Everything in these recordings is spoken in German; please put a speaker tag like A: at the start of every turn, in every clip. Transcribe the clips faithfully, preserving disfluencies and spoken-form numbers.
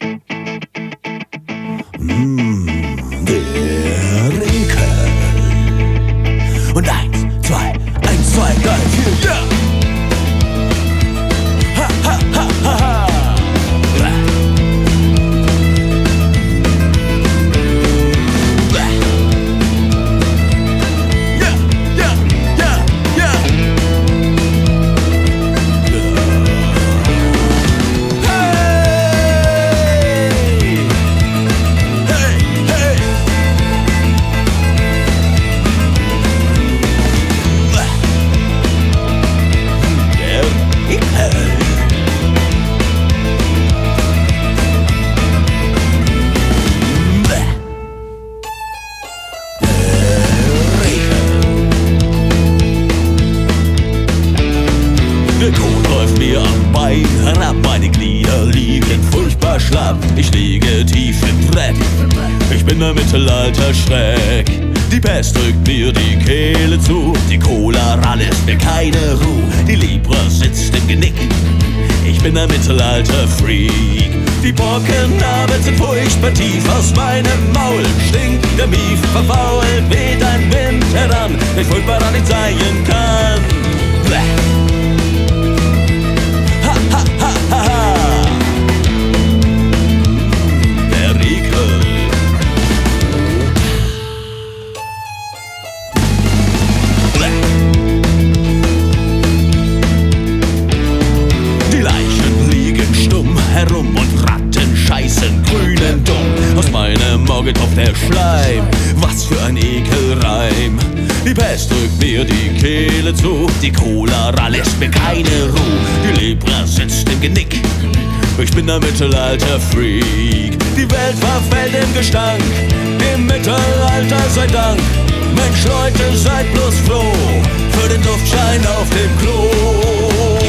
A: Mmh, der Rinkel. Und eins, zwei, eins, zwei, drei, vier, ja! Ha, ha, ha, ha, ha! Der Kot läuft mir am Bein herab, meine Glieder liegen furchtbar schlapp. Ich liege tief im Dreck, ich bin der Mittelalter-Schreck. Die Pest drückt mir die Kehle zu, die Cholera lässt mir keine Ruhe. Die Libra sitzt im Genick, ich bin der Mittelalter-Freak. Die Pockennarben sind furchtbar tief, aus meinem Maul stinkt der Mief. Verfault weht ein Wind heran, der furchtbar da nicht sein kann. Bleh. Der Riegel. Die Leichen liegen stumm herum und Ratten scheißen grünen dumm. Aus meinem Auge tropft der Schleim, was für ein Ekelreim. Die Pest drückt mir die Kehle zu, die Cholera lässt mir keine Ruhe. Die Lepra sitzt im Genick, ich bin der Mittelalter-Freak. Die Welt verfällt im Gestank, im Mittelalter sei Dank. Mensch Leute, seid bloß froh für den Duftschein auf dem Klo.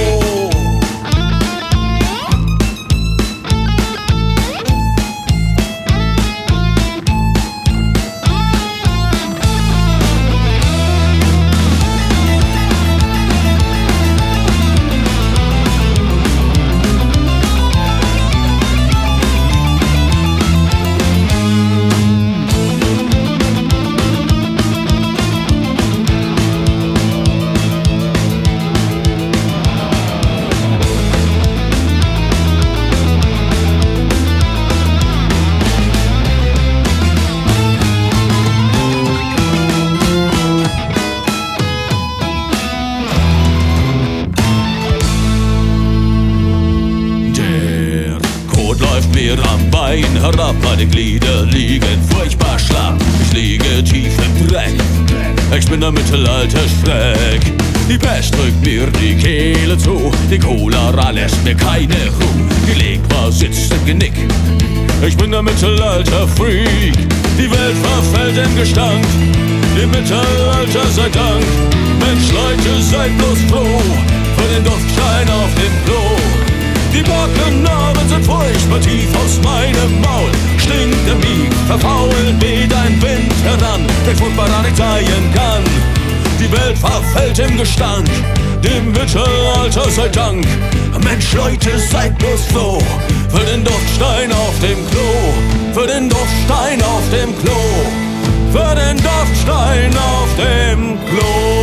A: Läuft mir am Bein herab, meine Glieder liegen furchtbar schlapp. Ich liege tief im Dreck, ich bin der Mittelalter-Schreck. Die Pest drückt mir die Kehle zu, die Cholera lässt mir keine Ruhe. Die Lepra sitzt im Genick, ich bin der Mittelalter-Freak. Die Welt verfällt im Gestank, im Mittelalter sei Dank. Mensch Leute, seid bloß froh für den Duftschein auf dem Klo. Die Pockennarben sind furchtbar tief, aus meinem Maul stinkt der Mief. Verfault weht ein Wind heran, der furchtbar da nicht sein kann. Die Welt verfällt im Gestank, dem Mittelalter sei Dank. Mensch Leute, seid bloß froh für den Duftstein auf dem Klo. Für den Duftstein auf dem Klo. Für den Duftstein auf dem Klo.